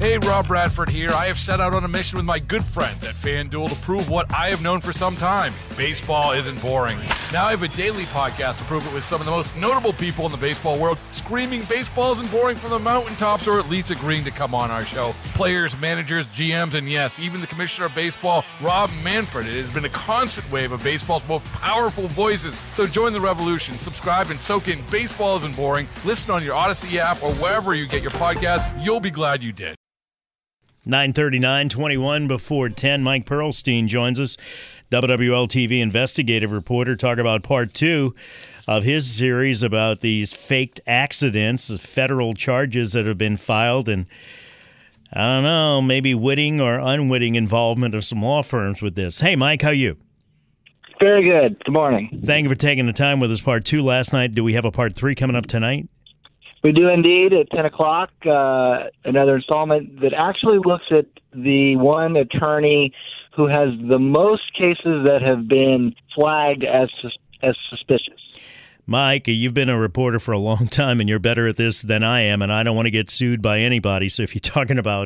Hey, Rob Bradford here. I have set out on a mission with my good friends at FanDuel to prove what I have known for some time. Baseball isn't boring. Now I have a daily podcast to prove it with some of the most notable people in the baseball world, screaming baseball isn't boring from the mountaintops, or at least agreeing to come on our show. Players, managers, GMs, and yes, even the commissioner of baseball, Rob Manfred. It has been a constant wave of baseball's most powerful voices. So join the revolution. Subscribe and soak in Baseball Isn't Boring. Listen on your Odyssey app or wherever you get your podcasts. You'll be glad you did. 9:39, 21 before 10. Mike Perlstein joins us, WWL-TV investigative reporter, talk about part two of his series about these faked accidents, the federal charges that have been filed, and I don't know, maybe witting or unwitting involvement of some law firms with this. Hey, Mike, how are you? Very good. Good morning. Thank you for taking the time with us. Part two last night. Do we have a part three coming up tonight? We do indeed at 10 o'clock, another installment that actually looks at the one attorney who has the most cases that have been flagged as suspicious. Mike, you've been a reporter for a long time, and you're better at this than I am, and I don't want to get sued by anybody. So if you're talking about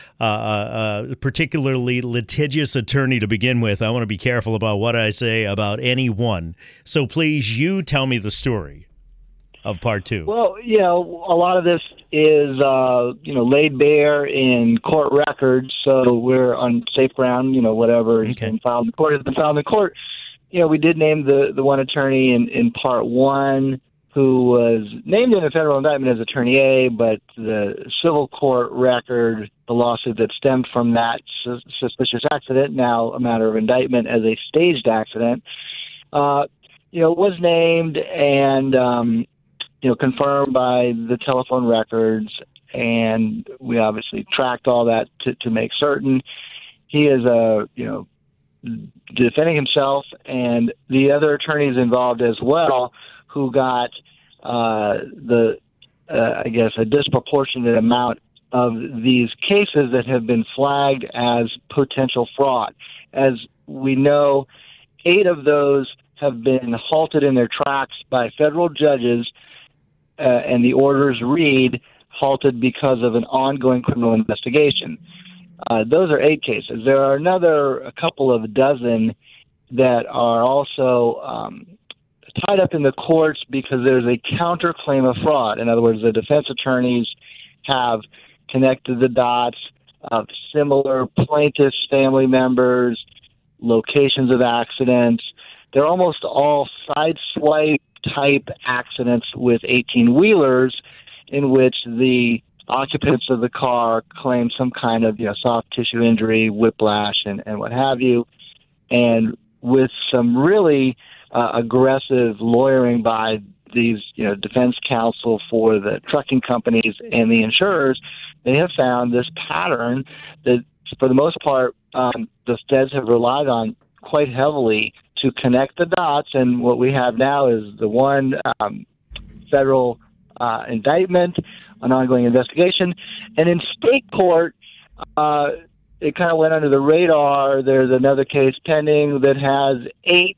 a particularly litigious attorney to begin with, I want to be careful about what I say about anyone. So please, you tell me the story of part two. Well, a lot of this is, laid bare in court records, so we're on safe ground. Whatever has been filed in court has been filed in court. We did name the one attorney in part one who was named in a federal indictment as Attorney A, but the civil court record, the lawsuit that stemmed from that suspicious accident, now a matter of indictment as a staged accident, was named and confirmed by the telephone records, and we obviously tracked all that to make certain. He is defending himself and the other attorneys involved as well, who got a disproportionate amount of these cases that have been flagged as potential fraud. As we know, 8 of those have been halted in their tracks by federal judges, and the orders read halted because of an ongoing criminal investigation. Those are 8 cases. There are a couple of dozen that are also tied up in the courts because there's a counterclaim of fraud. In other words, the defense attorneys have connected the dots of similar plaintiffs' family members, locations of accidents. They're almost all sideswipe type accidents with 18-wheelers in which the occupants of the car claim some kind of soft tissue injury, whiplash, and what have you. And with some really aggressive lawyering by these defense counsel for the trucking companies and the insurers, they have found this pattern that, for the most part, the feds have relied on quite heavily to connect the dots. And what we have now is the one federal indictment, an ongoing investigation. And in state court, it kind of went under the radar. There's another case pending that has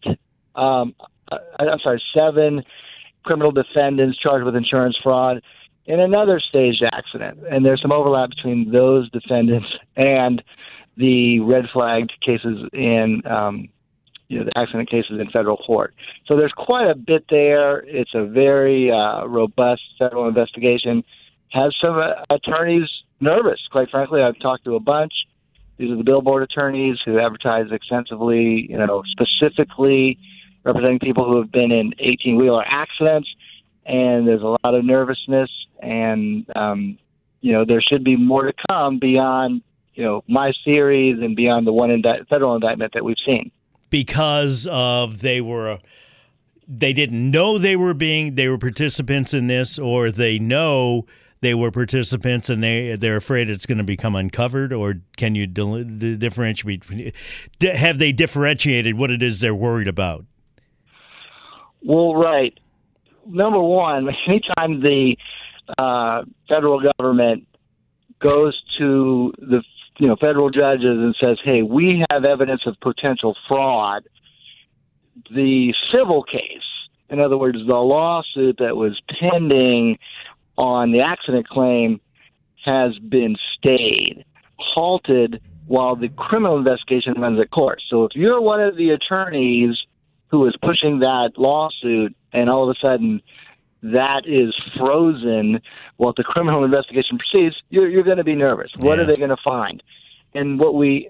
7 criminal defendants charged with insurance fraud in another staged accident. And there's some overlap between those defendants and the red flagged cases in the accident cases in federal court. So there's quite a bit there. It's a very robust federal investigation. Has some attorneys nervous, quite frankly. I've talked to a bunch. These are the billboard attorneys who advertise extensively, specifically representing people who have been in 18-wheeler accidents. And there's a lot of nervousness. And, there should be more to come beyond, my series and beyond the one federal indictment that we've seen. Because of they didn't know they were participants in this, or they know they were participants and they're afraid it's going to become uncovered? Or can you differentiate? Have they differentiated what it is they're worried about? Well, right. Number one, anytime the federal government goes to the federal judges and says, hey, we have evidence of potential fraud, the civil case, in other words, the lawsuit that was pending on the accident claim, has been stayed, halted, while the criminal investigation runs its course. So if you're one of the attorneys who is pushing that lawsuit and all of a sudden that is frozen while the criminal investigation proceeds, you're going to be nervous. What are they going to find? And what we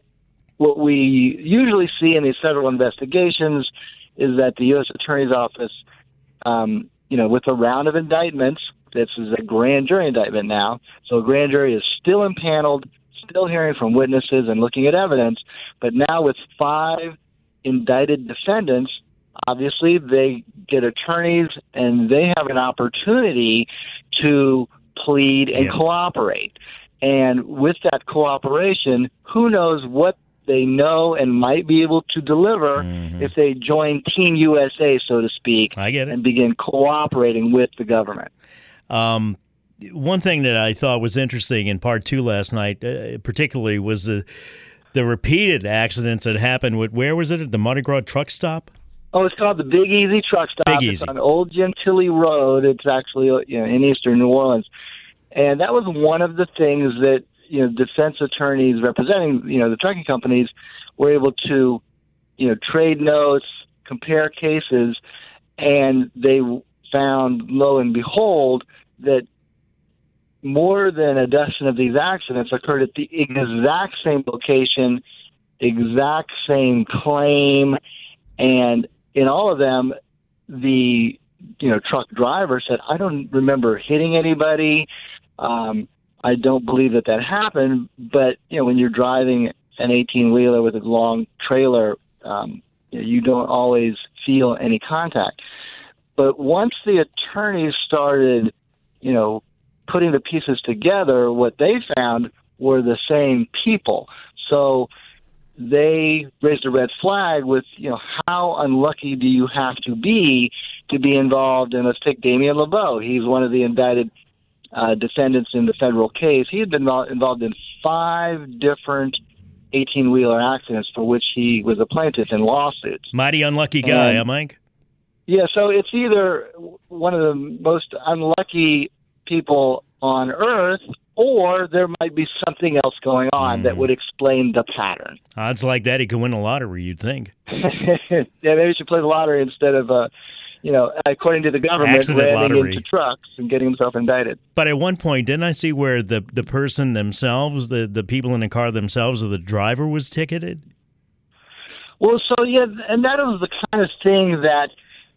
usually see in these federal investigations is that the U.S. Attorney's Office, with a round of indictments, this is a grand jury indictment now, so a grand jury is still impaneled, still hearing from witnesses and looking at evidence, but now with 5 indicted defendants, obviously they get attorneys and they have an opportunity to plead and cooperate. And with that cooperation, who knows what they know and might be able to deliver if they join Team USA, so to speak, I get it. And begin cooperating with the government. One thing that I thought was interesting in part 2 last night, particularly, was the repeated accidents that happened with, where was it, at the Mardi Gras truck stop? Oh, it's called the Big Easy Truck Stop. It's on Old Gentilly Road. It's actually in eastern New Orleans. And that was one of the things that defense attorneys representing the trucking companies were able to trade notes, compare cases, and they found, lo and behold, that more than a dozen of these accidents occurred at the exact same location, exact same claim, and in all of them, the truck driver said, "I don't remember hitting anybody. I don't believe that happened." But when you're driving an 18-wheeler with a long trailer, you don't always feel any contact. But once the attorneys started, putting the pieces together, what they found were the same people. So they raised a red flag with, how unlucky do you have to be involved in, let's take Damien LeBeau. He's one of the indicted defendants in the federal case. He had been involved in 5 different 18-wheeler accidents for which he was a plaintiff in lawsuits. Mighty unlucky guy, huh, Mike? Yeah, so it's either one of the most unlucky people on earth, or there might be something else going on that would explain the pattern. Odds like that, he could win a lottery, you'd think. Yeah, maybe he should play the lottery instead of, according to the government, accident ramming lottery into trucks and getting himself indicted. But at one point, didn't I see where the person themselves, the people in the car themselves, or the driver was ticketed? Well, so, yeah, and that was the kind of thing that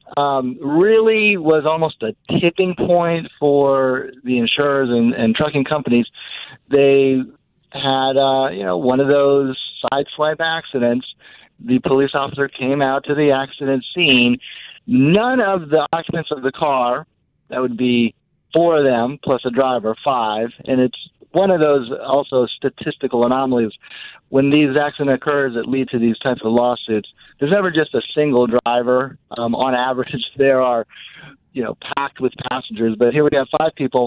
really was almost a tipping point for the insurers and trucking companies. They had, one of those sideswipe accidents. The police officer came out to the accident scene. None of the occupants of the car, that would be 4 of them plus a driver, 5, and it's one of those also statistical anomalies. When these accidents occurs that lead to these types of lawsuits, there's never just a single driver. On average, there are, packed with passengers. But here we have 5 people.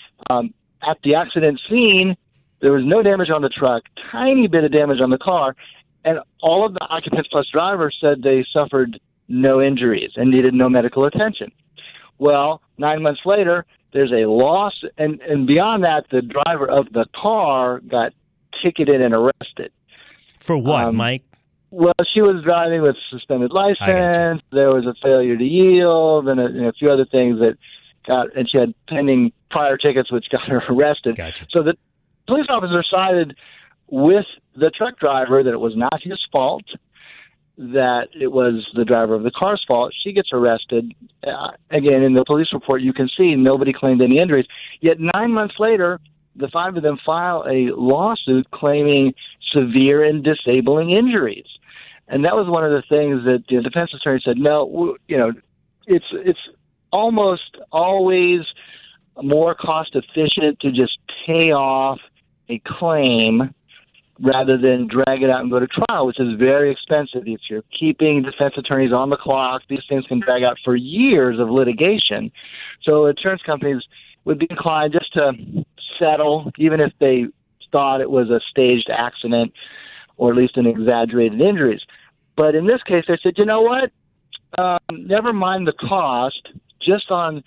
At the accident scene, there was no damage on the truck, tiny bit of damage on the car, and all of the occupants plus drivers said they suffered no injuries and needed no medical attention. Well, 9 months later, there's a loss, and beyond that, the driver of the car got ticketed and arrested. For what, Mike? Well, she was driving with suspended license. There was a failure to yield, and a few other things and she had pending prior tickets, which got her arrested. Gotcha. So the police officer sided with the truck driver that it was not his fault, that it was the driver of the car's fault. She gets arrested. Again, in the police report, you can see nobody claimed any injuries. Yet 9 months later, the 5 of them file a lawsuit claiming severe and disabling injuries. And that was one of the things that the defense attorney said, no, it's almost always more cost efficient to just pay off a claim rather than drag it out and go to trial, which is very expensive. If you're keeping defense attorneys on the clock, these things can drag out for years of litigation. So insurance companies would be inclined just to settle, even if they thought it was a staged accident or at least an exaggerated injuries. But in this case, they said, you know what? Never mind the cost, just on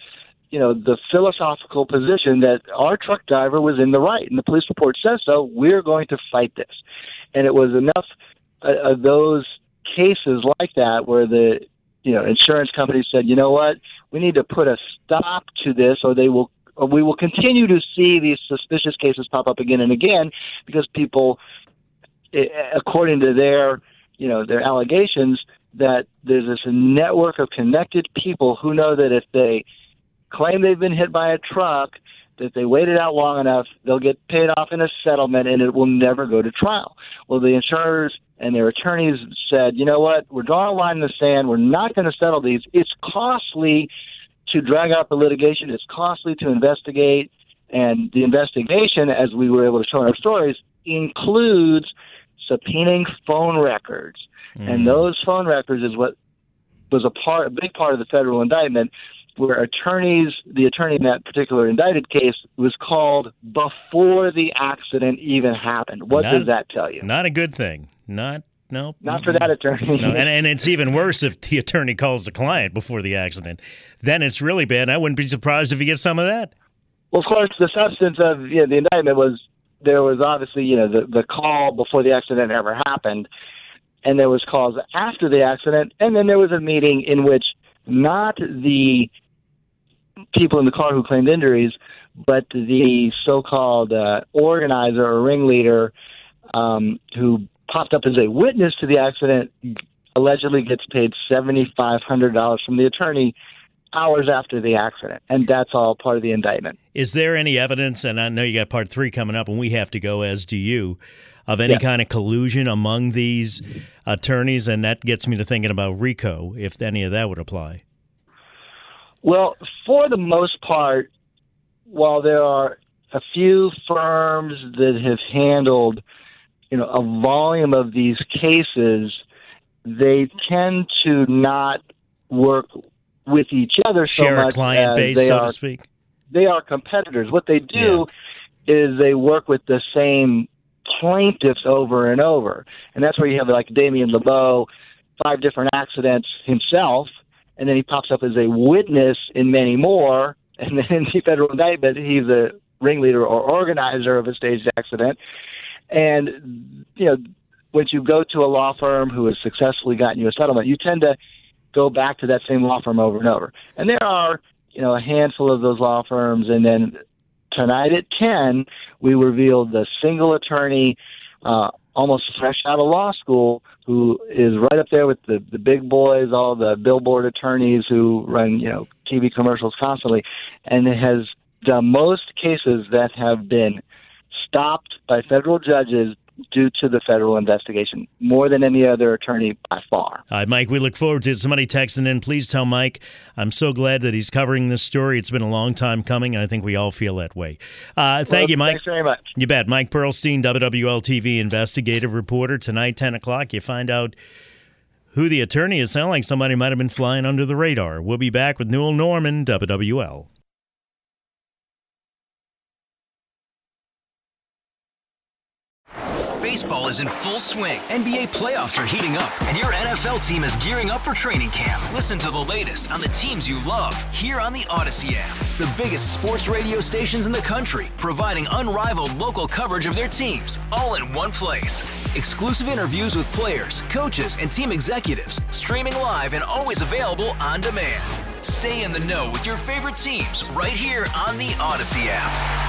the philosophical position that our truck driver was in the right, and the police report says so. We're going to fight this. And it was enough of those cases like that where the insurance companies said, you know what, we need to put a stop to this, or we will continue to see these suspicious cases pop up again and again, because people, according to their allegations, that there's this network of connected people who know that if they claim they've been hit by a truck, that they waited out long enough, they'll get paid off in a settlement, and it will never go to trial. Well, the insurers and their attorneys said, you know what, we're drawing a line in the sand. We're not going to settle these. It's costly to drag out the litigation. It's costly to investigate. And the investigation, as we were able to show in our stories, includes subpoenaing phone records. And those phone records is what was a big part of the federal indictment, where the attorney in that particular indicted case was called before the accident even happened. What does that tell you? Not a good thing. Not for that attorney. No, and it's even worse if the attorney calls the client before the accident. Then it's really bad. I wouldn't be surprised if you get some of that. Well, of course, the substance of the indictment was there was obviously the call before the accident ever happened, and there was calls after the accident, and then there was a meeting in which not the people in the car who claimed injuries, but the so-called organizer or ringleader who popped up as a witness to the accident allegedly gets paid $7,500 from the attorney hours after the accident. And that's all part of the indictment. Is there any evidence, and I know you got part 3 coming up and we have to go, as do you, of any kind of collusion among these attorneys? And that gets me to thinking about RICO, if any of that would apply. Well, for the most part, while there are a few firms that have handled a volume of these cases, they tend to not work with each other so much. Share a client base, so to speak. They are competitors. What they do is they work with the same plaintiffs over and over. And that's where you have like Damien LeBeau, 5 different accidents himself, and then he pops up as a witness in many more, and then in the federal indictment, he's a ringleader or organizer of a staged accident. And, once you go to a law firm who has successfully gotten you a settlement, you tend to go back to that same law firm over and over. And there are, a handful of those law firms. And then tonight at 10, we revealed the single attorney, almost fresh out of law school, who is right up there with the big boys, all the billboard attorneys who run, TV commercials constantly, and has done most cases that have been stopped by federal judges due to the federal investigation, more than any other attorney by far. All right, Mike, we look forward to it. Somebody texting in, please tell Mike I'm so glad that he's covering this story. It's been a long time coming, and I think we all feel that way. Thank you, Mike. Thanks very much. You bet. Mike Pearlstein, WWL-TV investigative reporter. Tonight, 10 o'clock, you find out who the attorney is. Sound like somebody might have been flying under the radar. We'll be back with Newell Norman, WWL. Baseball is in full swing. NBA playoffs are heating up, and your NFL team is gearing up for training camp. Listen to the latest on the teams you love here on the Odyssey app. The biggest sports radio stations in the country, providing unrivaled local coverage of their teams, all in one place. Exclusive interviews with players, coaches, and team executives, streaming live and always available on demand. Stay in the know with your favorite teams right here on the Odyssey app.